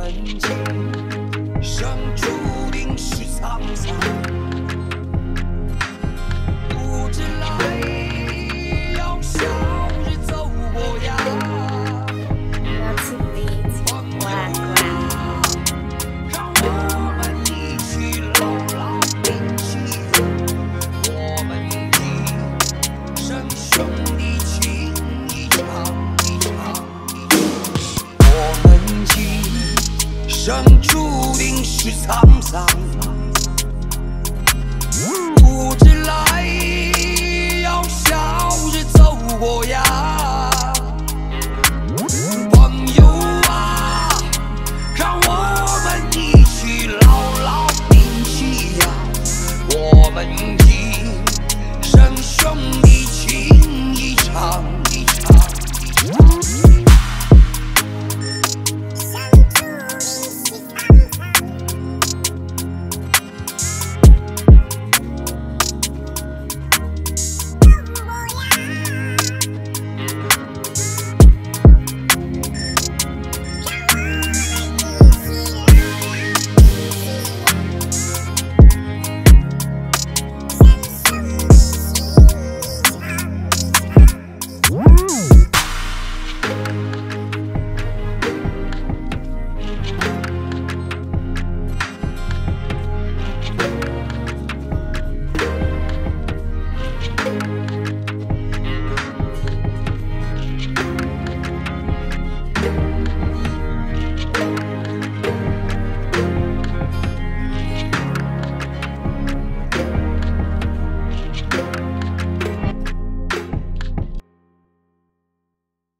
们今生注定是沧桑，不知来要向日走过呀。 Lots of beats, black rap. 让我们一起流浪并起，我们一生兄弟情一场一场一场，我们今生注定是沧桑。